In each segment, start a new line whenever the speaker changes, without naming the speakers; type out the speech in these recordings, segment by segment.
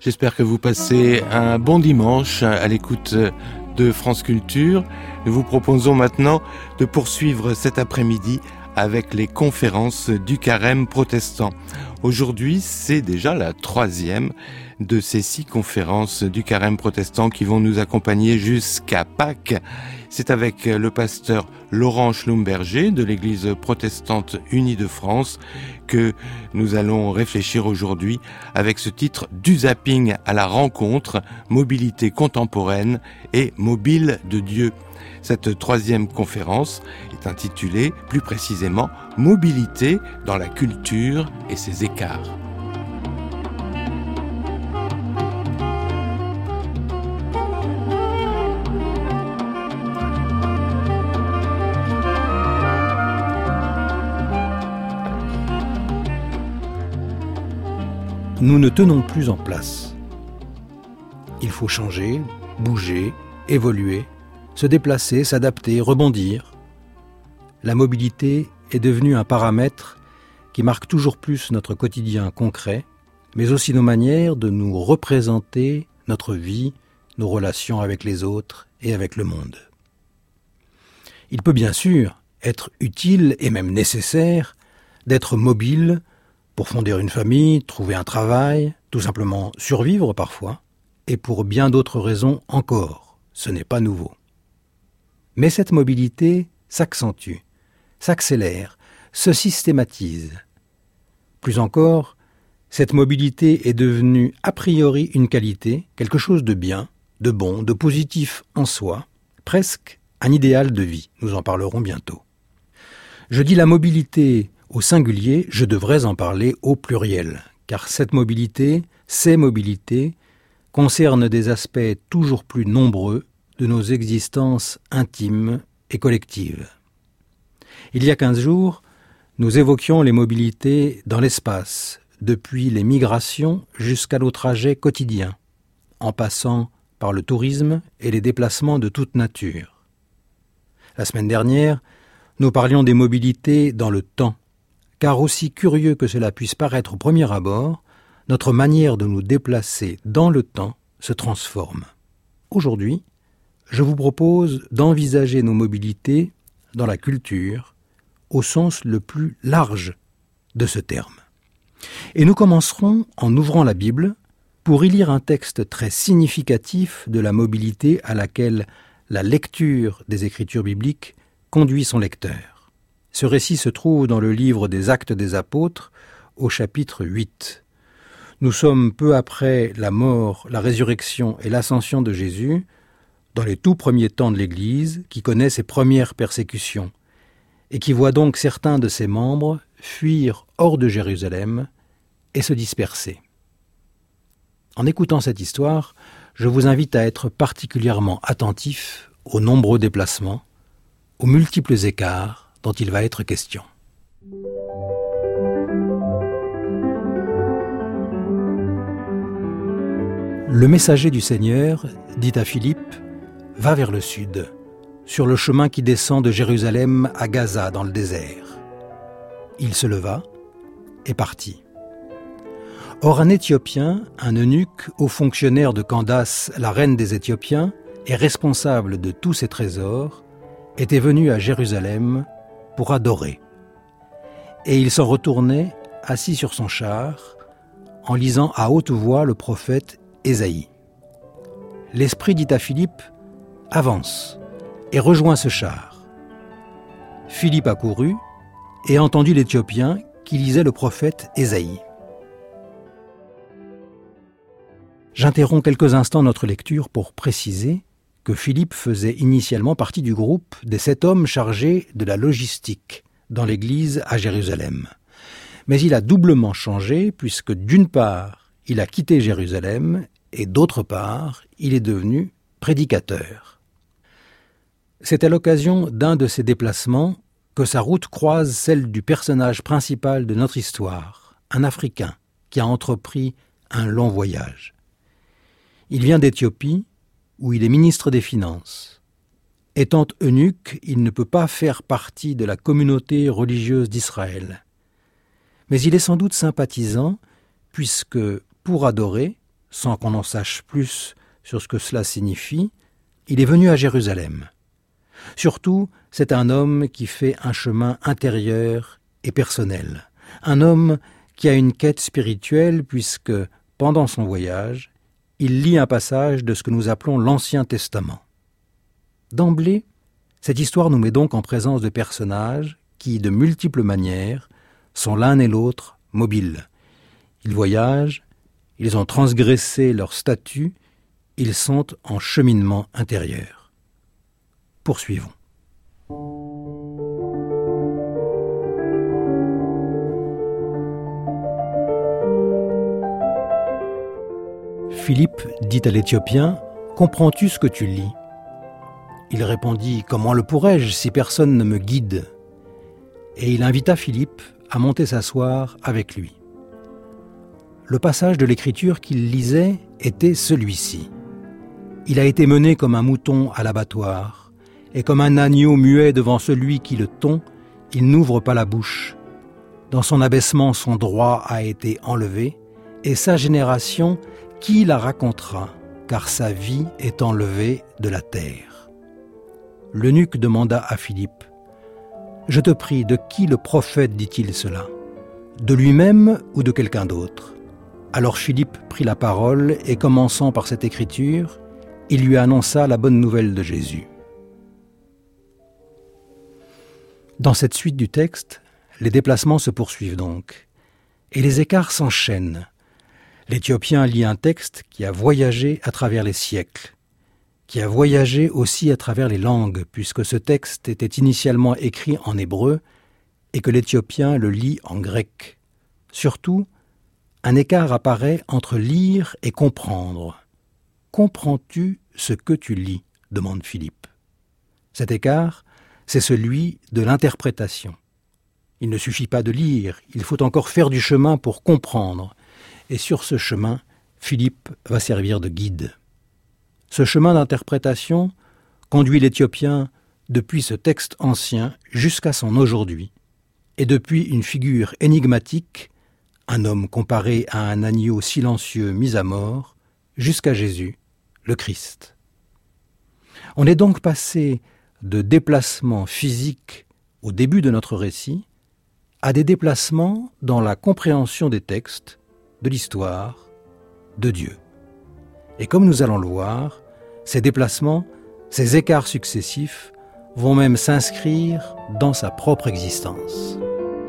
J'espère que vous passez un bon dimanche à l'écoute de France Culture. Nous vous proposons maintenant de poursuivre cet après-midi avec les conférences du Carême protestant. Aujourd'hui, c'est déjà la 3e de ces 6 conférences du Carême protestant qui vont nous accompagner jusqu'à Pâques. C'est avec le pasteur Laurent Schlumberger de l'Église protestante unie de France que nous allons réfléchir aujourd'hui avec ce titre du zapping à la rencontre, mobilité contemporaine et mobile de Dieu. Cette 3e conférence est intitulée plus précisément « Mobilité dans la culture et ses écarts ».
Nous ne tenons plus en place. Il faut changer, bouger, évoluer, se déplacer, s'adapter, rebondir. La mobilité est devenue un paramètre qui marque toujours plus notre quotidien concret, mais aussi nos manières de nous représenter notre vie, nos relations avec les autres et avec le monde. Il peut bien sûr être utile et même nécessaire d'être mobile pour fonder une famille, trouver un travail, tout simplement survivre parfois, et pour bien d'autres raisons encore. Ce n'est pas nouveau. Mais cette mobilité s'accentue, s'accélère, se systématise. Plus encore, cette mobilité est devenue a priori une qualité, quelque chose de bien, de bon, de positif en soi, presque un idéal de vie. Nous en parlerons bientôt. Je dis la mobilité au singulier, je devrais en parler au pluriel, car cette mobilité, ces mobilités, concernent des aspects toujours plus nombreux de nos existences intimes et collectives. Il y a 15 jours, nous évoquions les mobilités dans l'espace, depuis les migrations jusqu'à nos trajets quotidiens, en passant par le tourisme et les déplacements de toute nature. La semaine dernière, nous parlions des mobilités dans le temps, car aussi curieux que cela puisse paraître au premier abord, notre manière de nous déplacer dans le temps se transforme. Aujourd'hui, je vous propose d'envisager nos mobilités dans la culture, au sens le plus large de ce terme. Et nous commencerons en ouvrant la Bible pour y lire un texte très significatif de la mobilité à laquelle la lecture des Écritures bibliques conduit son lecteur. Ce récit se trouve dans le livre des Actes des Apôtres, au chapitre 8. Nous sommes peu après la mort, la résurrection et l'ascension de Jésus, dans les tout premiers temps de l'Église, qui connaît ses premières persécutions, et qui voit donc certains de ses membres fuir hors de Jérusalem et se disperser. En écoutant cette histoire, je vous invite à être particulièrement attentif aux nombreux déplacements, aux multiples écarts dont il va être question. Le messager du Seigneur dit à Philippe « Va vers le sud, sur le chemin qui descend de Jérusalem à Gaza dans le désert. » Il se leva et partit. Or un Éthiopien, un eunuque, haut fonctionnaire de Candace, la reine des Éthiopiens, et responsable de tous ses trésors, était venu à Jérusalem pour adorer. Et il s'en retournait, assis sur son char, en lisant à haute voix le prophète Ésaïe. L'Esprit dit à Philippe « Avance et rejoins ce char. » Philippe accourut et entendit l'Éthiopien qui lisait le prophète Ésaïe. J'interromps quelques instants notre lecture pour préciser que Philippe faisait initialement partie du groupe des 7 hommes chargés de la logistique dans l'église à Jérusalem. Mais il a doublement changé puisque d'une part, il a quitté Jérusalem et d'autre part, il est devenu prédicateur. C'est à l'occasion d'un de ses déplacements que sa route croise celle du personnage principal de notre histoire, un Africain qui a entrepris un long voyage. Il vient d'Éthiopie, où il est ministre des Finances. Étant eunuque, il ne peut pas faire partie de la communauté religieuse d'Israël. Mais il est sans doute sympathisant, puisque, pour adorer, sans qu'on en sache plus sur ce que cela signifie, il est venu à Jérusalem. Surtout, c'est un homme qui fait un chemin intérieur et personnel. Un homme qui a une quête spirituelle puisque, pendant son voyage, il lit un passage de ce que nous appelons l'Ancien Testament. D'emblée, cette histoire nous met donc en présence de personnages qui, de multiples manières, sont l'un et l'autre mobiles. Ils voyagent, ils ont transgressé leur statut, ils sont en cheminement intérieur. Poursuivons. Philippe dit à l'Éthiopien « Comprends-tu ce que tu lis ?» Il répondit « Comment le pourrais-je si personne ne me guide ?» Et il invita Philippe à monter s'asseoir avec lui. Le passage de l'Écriture qu'il lisait était celui-ci. Il a été mené comme un mouton à l'abattoir, et comme un agneau muet devant celui qui le tond, il n'ouvre pas la bouche. Dans son abaissement, son droit a été enlevé, et sa génération, qui la racontera, car sa vie est enlevée de la terre. L'eunuque demanda à Philippe, « Je te prie, de qui le prophète dit-il cela? De lui-même ou de quelqu'un d'autre ?» Alors Philippe prit la parole et, commençant par cette écriture, il lui annonça la bonne nouvelle de Jésus. Dans cette suite du texte, les déplacements se poursuivent donc, et les écarts s'enchaînent. L'Éthiopien lit un texte qui a voyagé à travers les siècles, qui a voyagé aussi à travers les langues, puisque ce texte était initialement écrit en hébreu et que l'Éthiopien le lit en grec. Surtout, un écart apparaît entre lire et comprendre. « Comprends-tu ce que tu lis ?» demande Philippe. Cet écart, c'est celui de l'interprétation. Il ne suffit pas de lire, il faut encore faire du chemin pour comprendre. Et sur ce chemin, Philippe va servir de guide. Ce chemin d'interprétation conduit l'Éthiopien depuis ce texte ancien jusqu'à son aujourd'hui, et depuis une figure énigmatique, un homme comparé à un agneau silencieux mis à mort, jusqu'à Jésus, le Christ. On est donc passé de déplacements physiques au début de notre récit à des déplacements dans la compréhension des textes, de l'histoire, de Dieu. Et comme nous allons le voir, ces déplacements, ces écarts successifs vont même s'inscrire dans sa propre existence.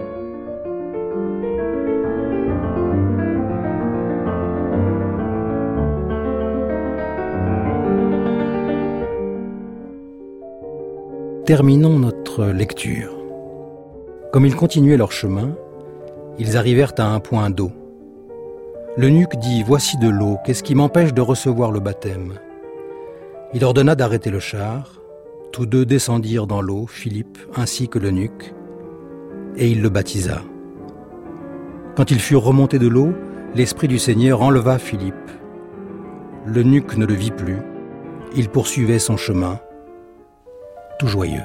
Terminons notre lecture. Comme ils continuaient leur chemin, ils arrivèrent à un point d'eau. L'eunuque dit « Voici de l'eau, qu'est-ce qui m'empêche de recevoir le baptême ?» Il ordonna d'arrêter le char. Tous deux descendirent dans l'eau, Philippe ainsi que l'eunuque, et il le baptisa. Quand ils furent remontés de l'eau, l'Esprit du Seigneur enleva Philippe. L'eunuque ne le vit plus. Il poursuivait son chemin, tout joyeux.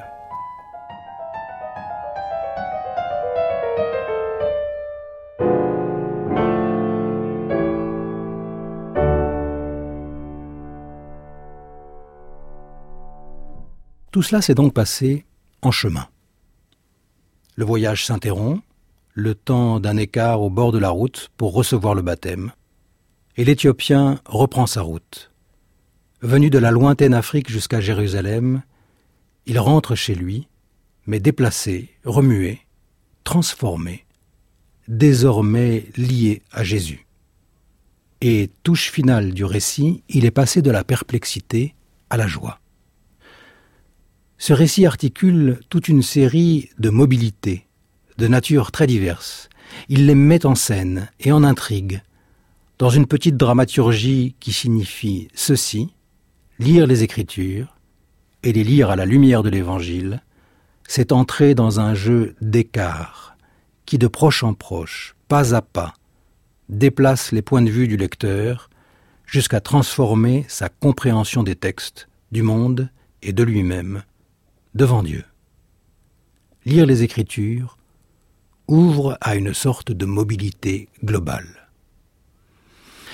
Tout cela s'est donc passé en chemin. Le voyage s'interrompt, le temps d'un écart au bord de la route pour recevoir le baptême, et l'Éthiopien reprend sa route. Venu de la lointaine Afrique jusqu'à Jérusalem, il rentre chez lui, mais déplacé, remué, transformé, désormais lié à Jésus. Et touche finale du récit, il est passé de la perplexité à la joie. Ce récit articule toute une série de mobilités, de natures très diverses. Il les met en scène et en intrigue, dans une petite dramaturgie qui signifie ceci, lire les Écritures et les lire à la lumière de l'Évangile, c'est entrer dans un jeu d'écart qui, de proche en proche, pas à pas, déplace les points de vue du lecteur jusqu'à transformer sa compréhension des textes, du monde et de lui-même, devant Dieu. Lire les Écritures ouvre à une sorte de mobilité globale.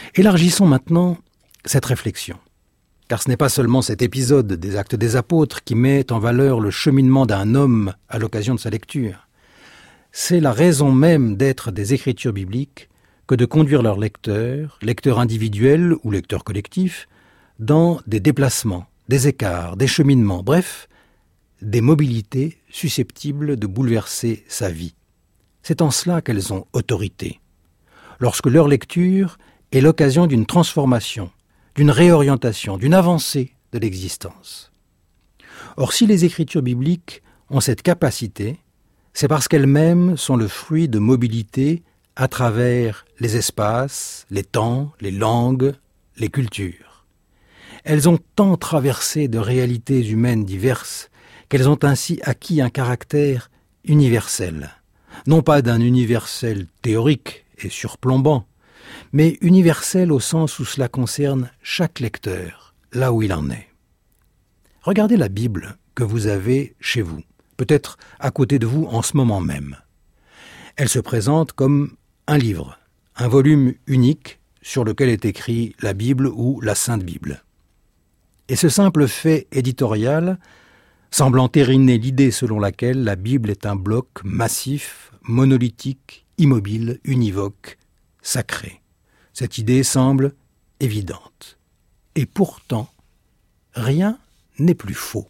Élargissons maintenant cette réflexion. Car ce n'est pas seulement cet épisode des Actes des Apôtres qui met en valeur le cheminement d'un homme à l'occasion de sa lecture. C'est la raison même d'être des Écritures bibliques que de conduire leurs lecteurs individuels ou lecteurs collectifs, dans des déplacements, des écarts, des cheminements, bref, des mobilités susceptibles de bouleverser sa vie. C'est en cela qu'elles ont autorité. Lorsque leur lecture est l'occasion d'une transformation, d'une réorientation, d'une avancée de l'existence. Or, si les Écritures bibliques ont cette capacité, c'est parce qu'elles-mêmes sont le fruit de mobilité à travers les espaces, les temps, les langues, les cultures. Elles ont tant traversé de réalités humaines diverses qu'elles ont ainsi acquis un caractère universel. Non pas d'un universel théorique et surplombant, mais universel au sens où cela concerne chaque lecteur, là où il en est. Regardez la Bible que vous avez chez vous, peut-être à côté de vous en ce moment même. Elle se présente comme un livre, un volume unique sur lequel est écrit la Bible ou la Sainte Bible. Et ce simple fait éditorial semble entériner l'idée selon laquelle la Bible est un bloc massif, monolithique, immobile, univoque, sacré. Cette idée semble évidente. Et pourtant, rien n'est plus faux.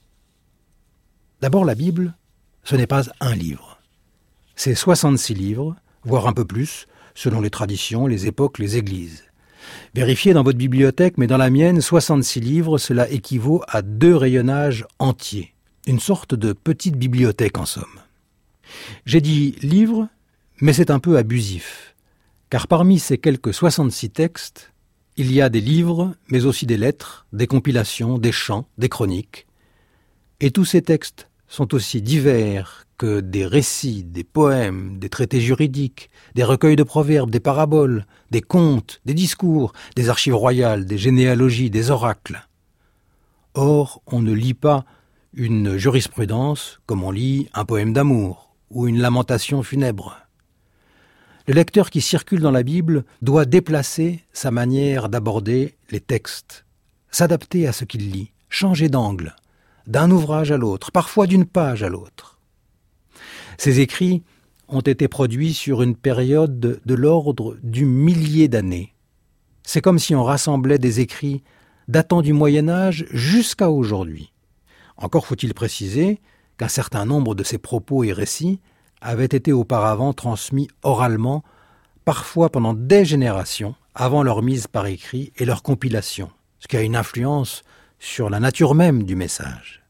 D'abord, la Bible, ce n'est pas un livre. C'est 66 livres, voire un peu plus, selon les traditions, les époques, les églises. Vérifiez dans votre bibliothèque, mais dans la mienne, 66 livres, cela équivaut à 2 rayonnages entiers. Une sorte de petite bibliothèque en somme. J'ai dit livre, mais c'est un peu abusif, car parmi ces quelques 66 textes, il y a des livres, mais aussi des lettres, des compilations, des chants, des chroniques. Et tous ces textes sont aussi divers que des récits, des poèmes, des traités juridiques, des recueils de proverbes, des paraboles, des contes, des discours, des archives royales, des généalogies, des oracles. Or, on ne lit pas une jurisprudence comme on lit un poème d'amour ou une lamentation funèbre. Le lecteur qui circule dans la Bible doit déplacer sa manière d'aborder les textes, s'adapter à ce qu'il lit, changer d'angle, d'un ouvrage à l'autre, parfois d'une page à l'autre. Ces écrits ont été produits sur une période de l'ordre du millier d'années. C'est comme si on rassemblait des écrits datant du Moyen-Âge jusqu'à aujourd'hui. Encore faut-il préciser qu'un certain nombre de ces propos et récits avaient été auparavant transmis oralement, parfois pendant des générations, avant leur mise par écrit et leur compilation, ce qui a une influence sur la nature même du message.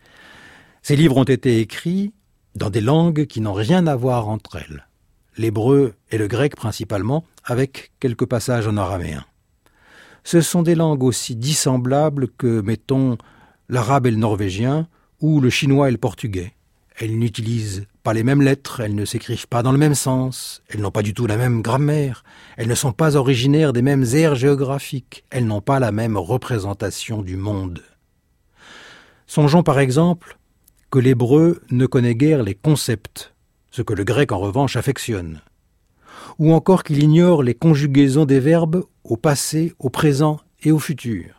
Ces livres ont été écrits dans des langues qui n'ont rien à voir entre elles, l'hébreu et le grec principalement, avec quelques passages en araméen. Ce sont des langues aussi dissemblables que, mettons, l'arabe et le norvégien, ou le chinois et le portugais. Elles n'utilisent pas les mêmes lettres, elles ne s'écrivent pas dans le même sens, elles n'ont pas du tout la même grammaire, elles ne sont pas originaires des mêmes aires géographiques, elles n'ont pas la même représentation du monde. Songeons par exemple que l'hébreu ne connaît guère les concepts, ce que le grec en revanche affectionne, ou encore qu'il ignore les conjugaisons des verbes au passé, au présent et au futur.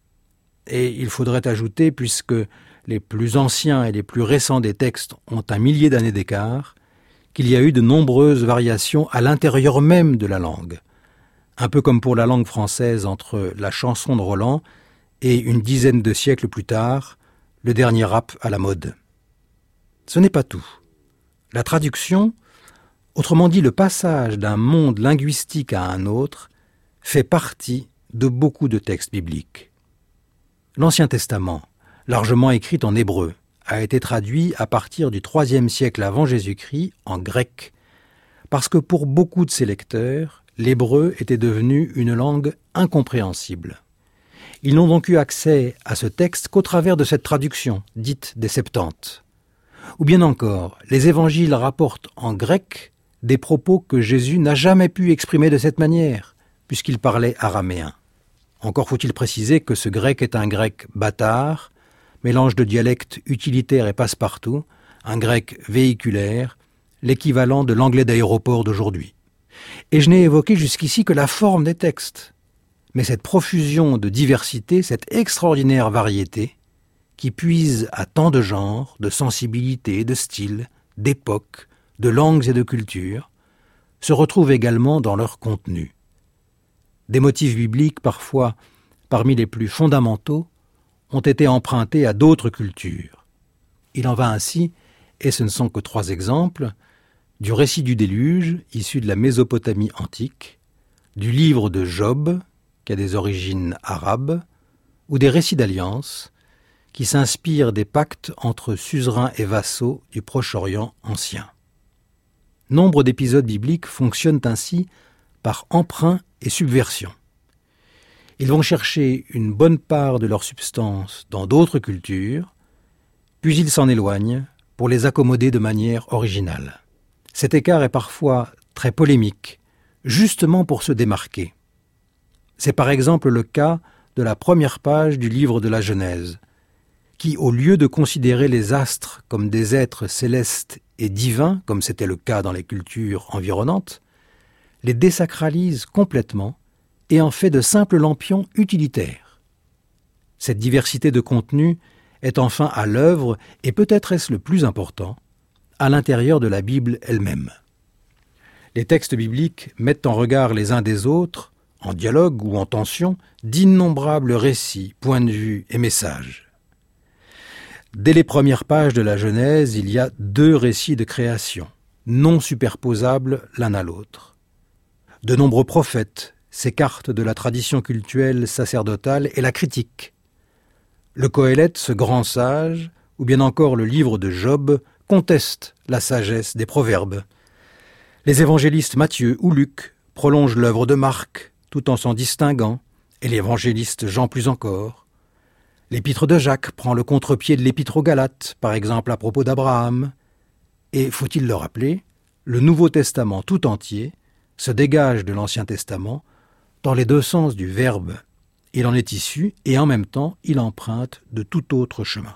Et il faudrait ajouter, puisque les plus anciens et les plus récents des textes ont 1 millier d'années d'écart, qu'il y a eu de nombreuses variations à l'intérieur même de la langue, un peu comme pour la langue française entre la chanson de Roland et une dizaine de siècles plus tard, le dernier rap à la mode. Ce n'est pas tout. La traduction, autrement dit le passage d'un monde linguistique à un autre, fait partie de beaucoup de textes bibliques. L'Ancien Testament, largement écrit en hébreu, a été traduit à partir du IIIe siècle avant Jésus-Christ en grec, parce que pour beaucoup de ses lecteurs, l'hébreu était devenu une langue incompréhensible. Ils n'ont donc eu accès à ce texte qu'au travers de cette traduction, dite des Septante. Ou bien encore, les évangiles rapportent en grec des propos que Jésus n'a jamais pu exprimer de cette manière, puisqu'il parlait araméen. Encore faut-il préciser que ce grec est un grec bâtard, mélange de dialectes utilitaires et passe-partout, un grec véhiculaire, l'équivalent de l'anglais d'aéroport d'aujourd'hui. Et je n'ai évoqué jusqu'ici que la forme des textes. mais cette profusion de diversité, cette extraordinaire variété, qui puise à tant de genres, de sensibilités, de styles, d'époques, de langues et de cultures, se retrouve également dans leur contenu. Des motifs bibliques, parfois parmi les plus fondamentaux, ont été empruntés à d'autres cultures. Il en va ainsi, et ce ne sont que 3 exemples, du récit du déluge, issu de la Mésopotamie antique, du livre de Job, qui a des origines arabes, ou des récits d'alliance, qui s'inspirent des pactes entre suzerains et vassaux du Proche-Orient ancien. Nombre d'épisodes bibliques fonctionnent ainsi par emprunt et subversion. Ils vont chercher une bonne part de leur substance dans d'autres cultures, puis ils s'en éloignent pour les accommoder de manière originale. Cet écart est parfois très polémique, justement pour se démarquer. C'est par exemple le cas de la première page du livre de la Genèse, qui, au lieu de considérer les astres comme des êtres célestes et divins, comme c'était le cas dans les cultures environnantes, les désacralise complètement et en fait de simples lampions utilitaires. Cette diversité de contenu est enfin à l'œuvre, et peut-être est-ce le plus important, à l'intérieur de la Bible elle-même. Les textes bibliques mettent en regard les uns des autres, en dialogue ou en tension, d'innombrables récits, points de vue et messages. Dès les premières pages de la Genèse, il y a 2 récits de création, non superposables l'un à l'autre. De nombreux prophètes s'écartent de la tradition cultuelle sacerdotale et la critiquent. Le Qoélète, ce grand sage, ou bien encore le livre de Job, contestent la sagesse des proverbes. Les évangélistes Matthieu ou Luc prolongent l'œuvre de Marc, tout en s'en distinguant, et l'évangéliste Jean plus encore. L'épître de Jacques prend le contre-pied de l'épître aux Galates, par exemple à propos d'Abraham. Et, faut-il le rappeler, le Nouveau Testament tout entier se dégage de l'Ancien Testament dans les 2 sens du verbe. Il en est issu et en même temps il emprunte de tout autre chemin.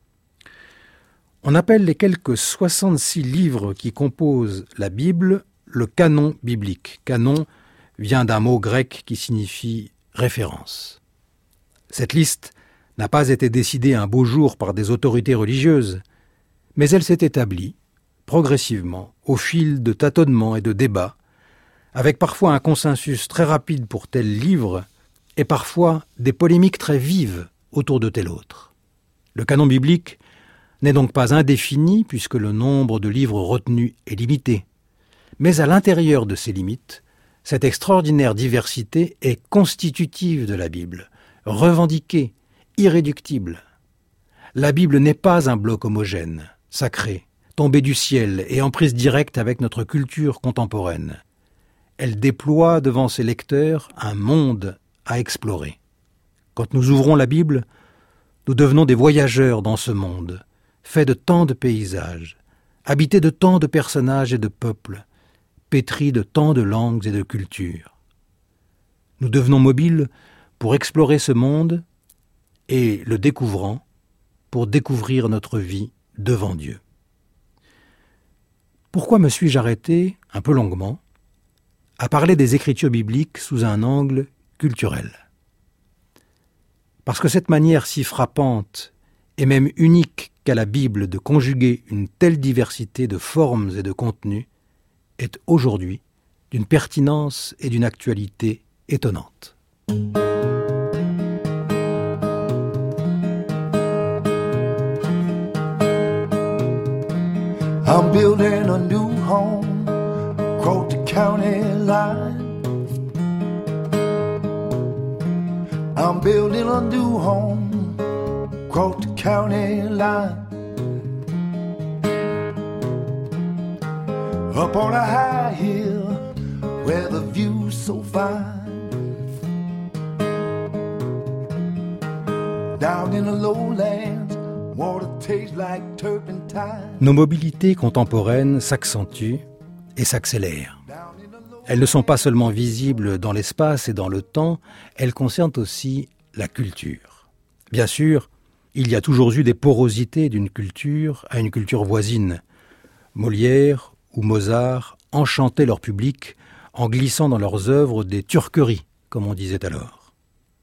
On appelle les quelques 66 livres qui composent la Bible le canon biblique. Canon vient d'un mot grec qui signifie référence. Cette liste n'a pas été décidée un beau jour par des autorités religieuses, mais elle s'est établie, progressivement, au fil de tâtonnements et de débats, avec parfois un consensus très rapide pour tel livre et parfois des polémiques très vives autour de tel autre. Le canon biblique n'est donc pas indéfini puisque le nombre de livres retenus est limité, mais à l'intérieur de ces limites, cette extraordinaire diversité est constitutive de la Bible, revendiquée, irréductible. La Bible n'est pas un bloc homogène, sacré, tombé du ciel et en prise directe avec notre culture contemporaine. Elle déploie devant ses lecteurs un monde à explorer. Quand nous ouvrons la Bible, nous devenons des voyageurs dans ce monde, fait de tant de paysages, habité de tant de personnages et de peuples, pétri de tant de langues et de cultures. Nous devenons mobiles pour explorer ce monde et, le découvrant, pour découvrir notre vie devant Dieu. Pourquoi me suis-je arrêté, un peu longuement, à parler des Écritures bibliques sous un angle culturel? Parce que cette manière si frappante et même unique qu'a la Bible de conjuguer une telle diversité de formes et de contenus est aujourd'hui d'une pertinence et d'une actualité étonnante.
I'm building a new home across the county line. I'm building a new home across the county line. Up on a high hill where the view's so fine. Down in the lowlands, water tastes like turpentine.
Nos mobilités contemporaines s'accentuent et s'accélèrent. Elles ne sont pas seulement visibles dans l'espace et dans le temps, elles concernent aussi la culture. Bien sûr, il y a toujours eu des porosités d'une culture à une culture voisine. Molière ou Mozart enchantaient leur public en glissant dans leurs œuvres des turqueries, comme on disait alors.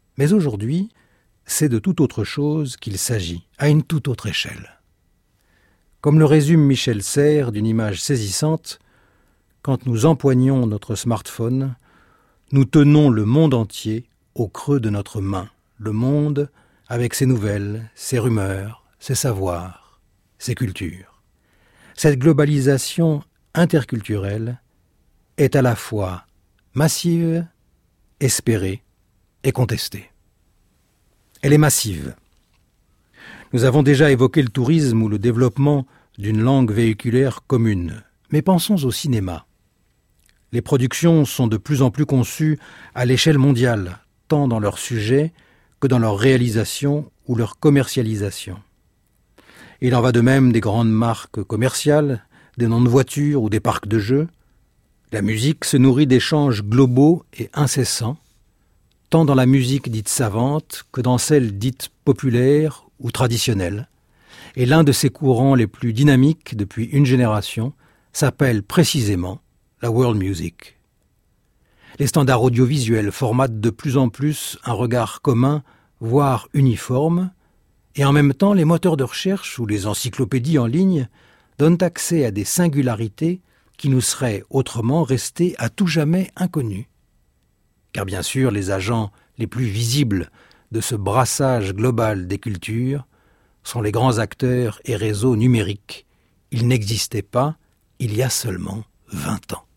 Mais aujourd'hui, c'est de toute autre chose qu'il s'agit, à une toute autre échelle. Comme le résume Michel Serres d'une image saisissante, quand nous empoignons notre smartphone, nous tenons le monde entier au creux de notre main, le monde avec ses nouvelles, ses rumeurs, ses savoirs, ses cultures. Cette globalisation interculturelle est à la fois massive, espérée et contestée. Elle est massive. Nous avons déjà évoqué le tourisme ou le développement d'une langue véhiculaire commune. Mais pensons au cinéma. Les productions sont de plus en plus conçues à l'échelle mondiale, tant dans leur sujet que dans leur réalisation ou leur commercialisation. Il en va de même des grandes marques commerciales, des noms de voitures ou des parcs de jeux. La musique se nourrit d'échanges globaux et incessants, tant dans la musique dite savante que dans celle dite populaire ou traditionnelle. Et l'un de ces courants les plus dynamiques depuis une génération s'appelle précisément la world music. Les standards audiovisuels formatent de plus en plus un regard commun, voire uniforme, et en même temps les moteurs de recherche ou les encyclopédies en ligne donnent accès à des singularités qui nous seraient autrement restées à tout jamais inconnues. Car bien sûr, les agents les plus visibles de ce brassage global des cultures sont les grands acteurs et réseaux numériques. Ils n'existaient pas il y a seulement 20 ans.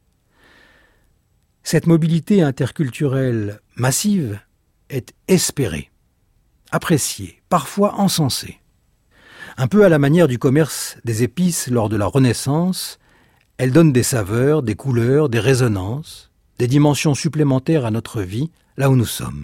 Cette mobilité interculturelle massive est espérée, appréciée, parfois encensée. Un peu à la manière du commerce des épices lors de la Renaissance, elle donne des saveurs, des couleurs, des résonances, des dimensions supplémentaires à notre vie, là où nous sommes.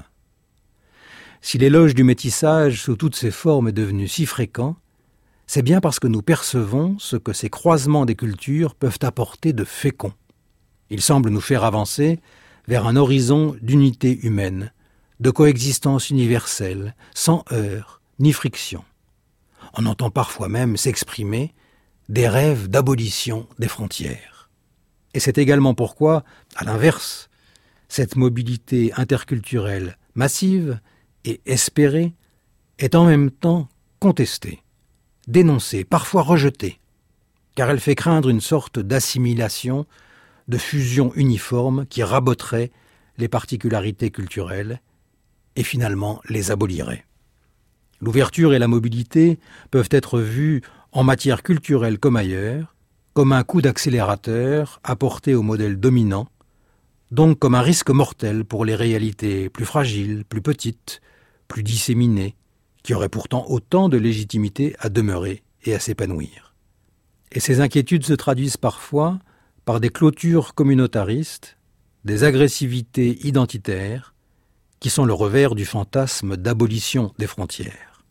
Si l'éloge du métissage sous toutes ses formes est devenu si fréquent, c'est bien parce que nous percevons ce que ces croisements des cultures peuvent apporter de fécond. Ils semblent nous faire avancer vers un horizon d'unité humaine, de coexistence universelle, sans heurts ni friction. On entend parfois même s'exprimer des rêves d'abolition des frontières. Et c'est également pourquoi, à l'inverse, cette mobilité interculturelle massive et espérée est en même temps contestée, dénoncée, parfois rejetée, car elle fait craindre une sorte d'assimilation, de fusion uniforme qui raboterait les particularités culturelles et finalement les abolirait. L'ouverture et la mobilité peuvent être vues en matière culturelle comme ailleurs, comme un coup d'accélérateur apporté au modèle dominant, donc comme un risque mortel pour les réalités plus fragiles, plus petites, plus disséminées, qui auraient pourtant autant de légitimité à demeurer et à s'épanouir. Et ces inquiétudes se traduisent parfois par des clôtures communautaristes, des agressivités identitaires, qui sont le revers du fantasme d'abolition des frontières.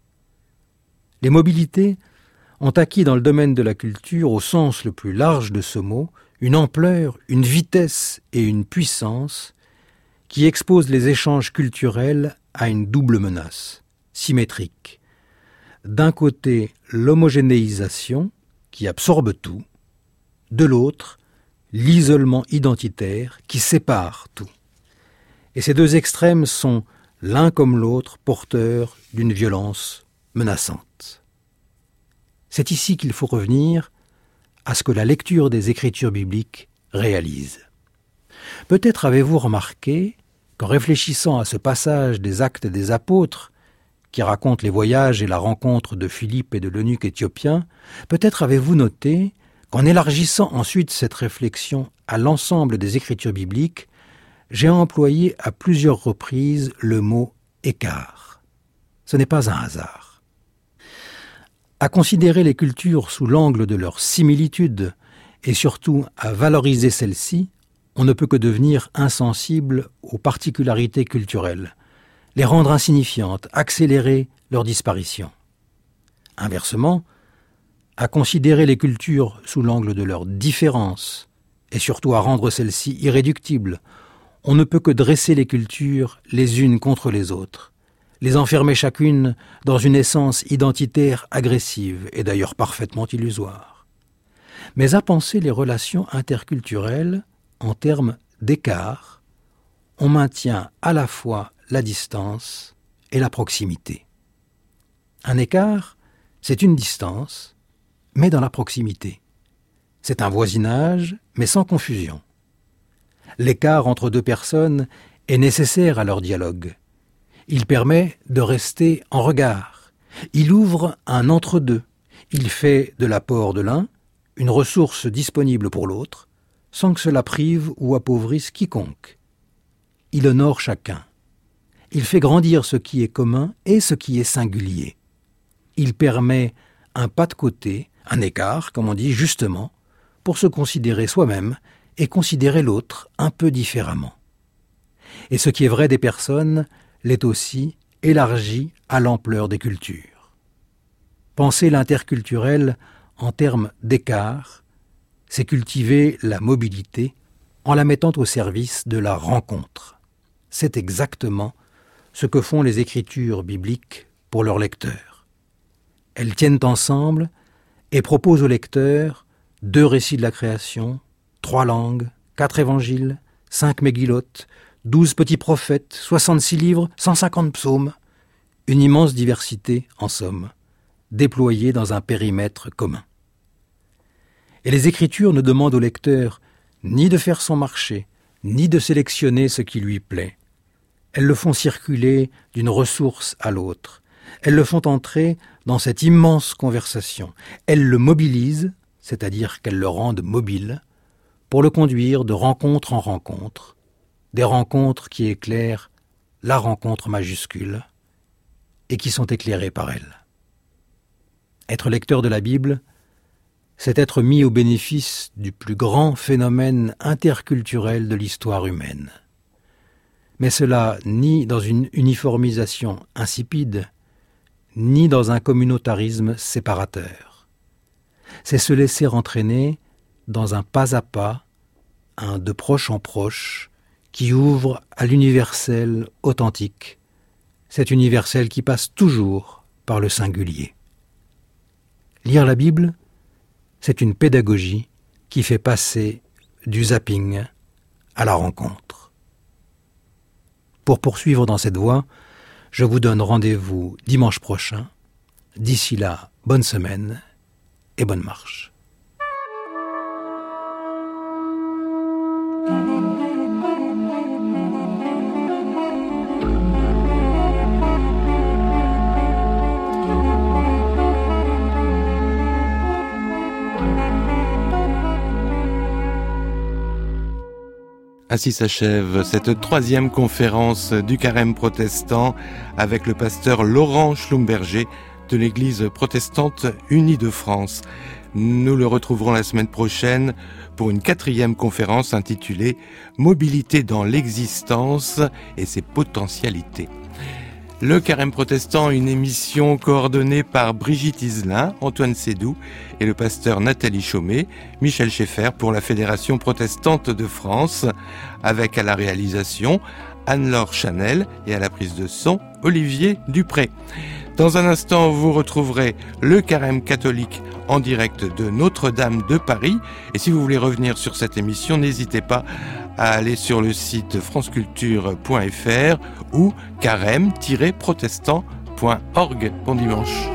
Les mobilités ont acquis dans le domaine de la culture, au sens le plus large de ce mot, une ampleur, une vitesse et une puissance qui exposent les échanges culturels à une double menace, symétrique. D'un côté, l'homogénéisation, qui absorbe tout, de l'autre, l'isolement identitaire qui sépare tout. Et ces deux extrêmes sont, l'un comme l'autre, porteurs d'une violence menaçante. C'est ici qu'il faut revenir à ce que la lecture des Écritures bibliques réalise. Peut-être avez-vous remarqué qu'en réfléchissant à ce passage des Actes des Apôtres, qui raconte les voyages et la rencontre de Philippe et de l'eunuque éthiopien, peut-être avez-vous noté qu'en élargissant ensuite cette réflexion à l'ensemble des Écritures bibliques, j'ai employé à plusieurs reprises le mot « écart ». Ce n'est pas un hasard. À considérer les cultures sous l'angle de leur similitude et surtout à valoriser celles-ci, on ne peut que devenir insensible aux particularités culturelles, les rendre insignifiantes, accélérer leur disparition. Inversement, à considérer les cultures sous l'angle de leur différence et surtout à rendre celles-ci irréductibles, on ne peut que dresser les cultures les unes contre les autres, les enfermer chacune dans une essence identitaire agressive et d'ailleurs parfaitement illusoire. Mais à penser les relations interculturelles en termes d'écart, on maintient à la fois la distance et la proximité. Un écart, c'est une distance, mais dans la proximité. C'est un voisinage, mais sans confusion. L'écart entre deux personnes est nécessaire à leur dialogue. Il permet de rester en regard. Il ouvre un entre-deux. Il fait de l'apport de l'un une ressource disponible pour l'autre, sans que cela prive ou appauvrisse quiconque. Il honore chacun. Il fait grandir ce qui est commun et ce qui est singulier. Il permet un pas de côté, un écart, comme on dit justement, pour se considérer soi-même et considérer l'autre un peu différemment. Et ce qui est vrai des personnes l'est aussi élargi à l'ampleur des cultures. Penser l'interculturel en termes d'écart, c'est cultiver la mobilité en la mettant au service de la rencontre. C'est exactement ce que font les écritures bibliques pour leurs lecteurs. Elles tiennent ensemble et proposent aux lecteurs 2 récits de la création, 3 langues, 4 évangiles, 5 mégillotes, 12 petits prophètes, 66 livres, 150 psaumes, une immense diversité, en somme, déployée dans un périmètre commun. Et les Écritures ne demandent au lecteur ni de faire son marché, ni de sélectionner ce qui lui plaît. Elles le font circuler d'une ressource à l'autre. Elles le font entrer dans cette immense conversation. Elles le mobilisent, c'est-à-dire qu'elles le rendent mobile, pour le conduire de rencontre en rencontre, des rencontres qui éclairent la rencontre majuscule et qui sont éclairées par elle. Être lecteur de la Bible, c'est être mis au bénéfice du plus grand phénomène interculturel de l'histoire humaine. Mais cela ni dans une uniformisation insipide, ni dans un communautarisme séparateur. C'est se laisser entraîner dans un pas à pas, un de proche en proche, qui ouvre à l'universel authentique, cet universel qui passe toujours par le singulier. Lire la Bible, c'est une pédagogie qui fait passer du zapping à la rencontre. Pour poursuivre dans cette voie, je vous donne rendez-vous dimanche prochain. D'ici là, bonne semaine et bonne marche.
Ainsi s'achève cette 3e conférence du Carême protestant avec le pasteur Laurent Schlumberger de l'Église protestante unie de France. Nous le retrouverons la semaine prochaine pour une 4e conférence intitulée « Mobilité dans l'existence et ses potentialités ». Le Carême protestant, une émission coordonnée par Brigitte Iselin, Antoine Sédou et le pasteur Nathalie Chaumet, Michel Schaeffer pour la Fédération protestante de France, avec à la réalisation Anne-Laure Chanel et à la prise de son Olivier Dupré. Dans un instant, vous retrouverez le Carême catholique en direct de Notre-Dame de Paris. Et si vous voulez revenir sur cette émission, n'hésitez pas à aller sur le site franceculture.fr ou carême-protestant.org. Bon dimanche.